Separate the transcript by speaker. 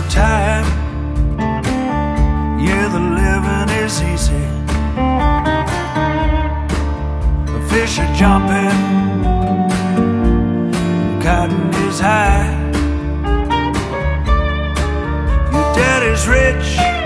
Speaker 1: time. Yeah, the living is easy. The fish are jumping, cotton is high. Your daddy's rich,